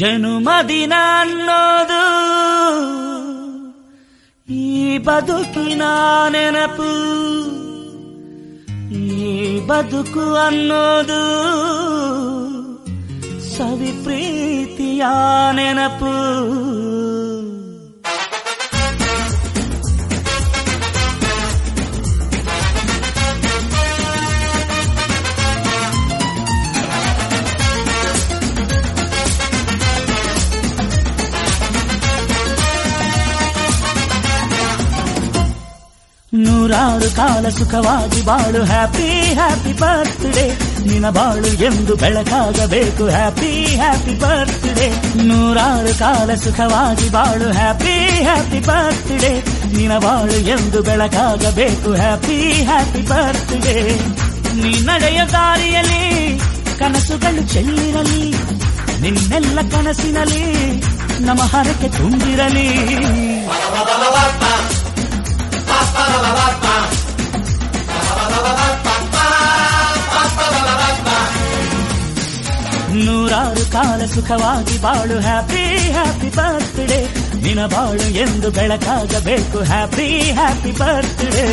ಜನುಮದಿನ ಅನ್ನೋದು ಈ ಬದುಕಿನ ನೆನಪು, ಈ ಬದುಕು ಅನ್ನೋದು ಸವಿ ಪ್ರೀತಿಯ ನೆನಪು. ನೂರಾರು ಕಾಲ ಸುಖವಾಗಿ ಬಾಳು, ಹ್ಯಾಪಿ ಹ್ಯಾಪಿ ಬರ್ತ್ಡೇ. ನಿನ್ನ ಬಾಳು ಎಂದು ಬೆಳಕಾಗಬೇಕು, ಹ್ಯಾಪಿ ಹ್ಯಾಪಿ ಬರ್ತ್ಡೇ. ನೂರಾರು ಕಾಲ ಸುಖವಾಗಿ ಬಾಳು, ಹ್ಯಾಪಿ ಹ್ಯಾಪಿ ಬರ್ತ್ಡೇ. ನಿನ್ನ ಬಾಳು ಎಂದು ಬೆಳಕಾಗಬೇಕು, ಹ್ಯಾಪಿ ಹ್ಯಾಪಿ ಬರ್ತ್ಡೇ. ನೀ ನಡೆಯ ದಾರಿಯಲ್ಲಿ ಕನಸುಗಳು ಚೆಲ್ಲಿರಲಿ, ನಿನ್ನೆಲ್ಲ ಕನಸಿನಲ್ಲಿ ನಮ್ಮ ಹರಕೆ ತುಂಬಿರಲಿ. ನೂರಾರು ಕಾಲ ಸುಖವಾಗಿ ಬಾಳು, ಹ್ಯಾಪಿ ಹ್ಯಾಪಿ ಬರ್ತ್ಡೇ. ನಿನ್ನ ಬಾಳು ಎಂದು ಬೆಳಕಾಗಬೇಕು, ಹ್ಯಾಪಿ ಹ್ಯಾಪಿ ಬರ್ತ್ಡೇ.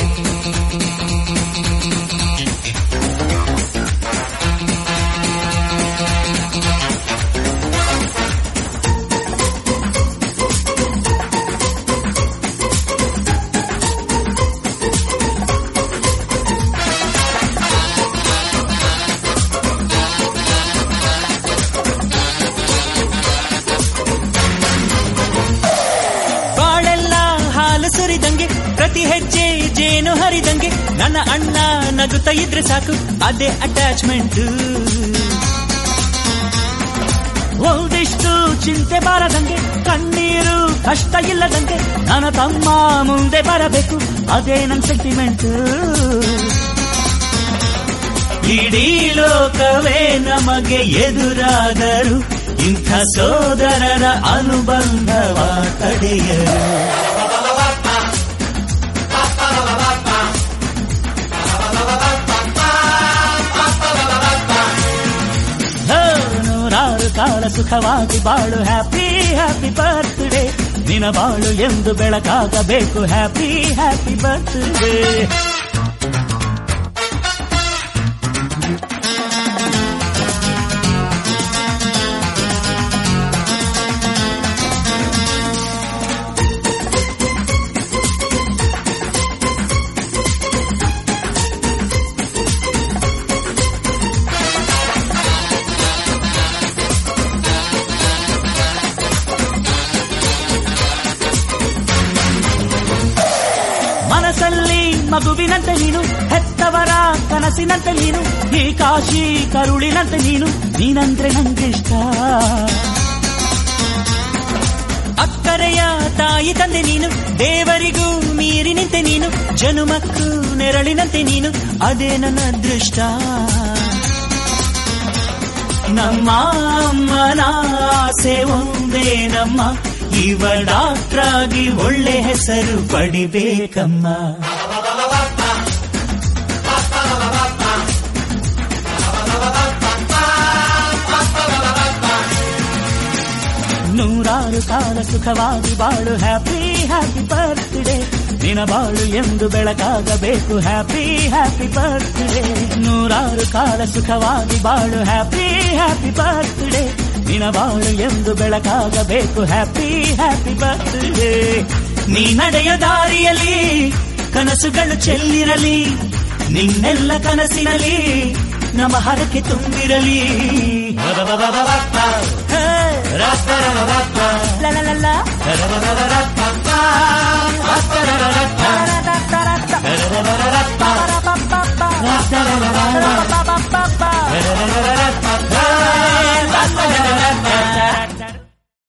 ಪ್ರತಿ ಹೆಜ್ಜೆ ಜೇನು ಹರಿದಂಗೆ ನನ್ನ ಅಣ್ಣ ನಗುತ್ತಾ ಇದ್ರೆ ಸಾಕು, ಅದೇ ಅಟ್ಯಾಚ್ಮೆಂಟ್. ಒಂದಿಷ್ಟು ಚಿಂತೆ ಬಾರದಂಗೆ, ಕಣ್ಣೀರು ಕಷ್ಟ ಇಲ್ಲದಂಗೆ ನನ್ನ ತಮ್ಮ ಮುಂದೆ ಬರಬೇಕು, ಅದೇ ನನ್ನ ಸೆಂಟಿಮೆಂಟ್. ಇಡೀ ಲೋಕವೇ ನಮಗೆ ಎದುರಾದರು, ಇಂಥ ಸೋದರರ ಅನುಬಂಧವ ತಡೆಯರು. ನೂರಾರು ಕಾಲ ಸುಖವಾಗಿ ಬಾಳು, ಹ್ಯಾಪಿ ಹ್ಯಾಪಿ ಬರ್ತ್ಡೇ. ನಿನ್ನ ಬಾಳು ಎಂದು ಬೆಳಕಾಗಬೇಕು, ಹ್ಯಾಪಿ ಹ್ಯಾಪಿ ಬರ್ತ್ಡೇ. ಮನಸ್ಸಲ್ಲಿ ಮಗುವಿನಂತೆ ನೀನು, ಹೆತ್ತವರ ಕನಸಿನಂತೆ ನೀನು, ಈ ಕಾಶಿ ಕರುಳಿನಂತೆ ನೀನು, ನೀನಂದ್ರೆ ನಂಗಿಷ್ಟ. ಅಕ್ಕರೆಯ ತಾಯಿ ತಂದೆ ನೀನು, ದೇವರಿಗೂ ಮೀರಿ ನಿಂತೆ ನೀನು, ಜನುಮಕ್ಕೂ ನೆರಳಿನಂತೆ ನೀನು, ಅದೇ ನನ್ನ ಅದೃಷ್ಟ. ನಮ್ಮ ಅಮ್ಮನ ಆಸೆ ಒಂದೇ ನಮ್ಮ, ಇವ ಡಾಕ್ಟ್ರಾಗಿ ಒಳ್ಳೆ ಹೆಸರು ಪಡಿಬೇಕಮ್ಮ. ನೂರಾರು ಕಾಲ ಸುಖವಾಗಿ ಬಾಳು, ಹ್ಯಾಪಿ ಹ್ಯಾಪಿ ಬರ್ತ್ಡೇ. ನಿನ್ನ ಬಾಳು ಎಂದು ಬೆಳಕಾಗಬೇಕು, ಹ್ಯಾಪಿ ಹ್ಯಾಪಿ ಬರ್ತ್ಡೇ. ನೂರಾರು ಕಾಲ ಸುಖವಾಗಿ ಬಾಳು, ಹ್ಯಾಪಿ ಹ್ಯಾಪಿ ಬರ್ತ್ಡೇ. ನಿನ್ನ ಬಾಳು ಎಂದು ಬೆಳಕಾಗಬೇಕು, ಹ್ಯಾಪಿ ಹ್ಯಾಪಿ ಬರ್ತ್ಡೇ. ನೀ ನಡೆಯ ದಾರಿಯಲ್ಲಿ ಕನಸುಗಳು ಚೆಲ್ಲಿರಲಿ, ನಿನ್ನೆಲ್ಲ ಕನಸಿನಲ್ಲಿ ನಮ್ಮ ಹರಕೆ ತುಂಬಿರಲಿ. ಲ ಲ ಲ ಲ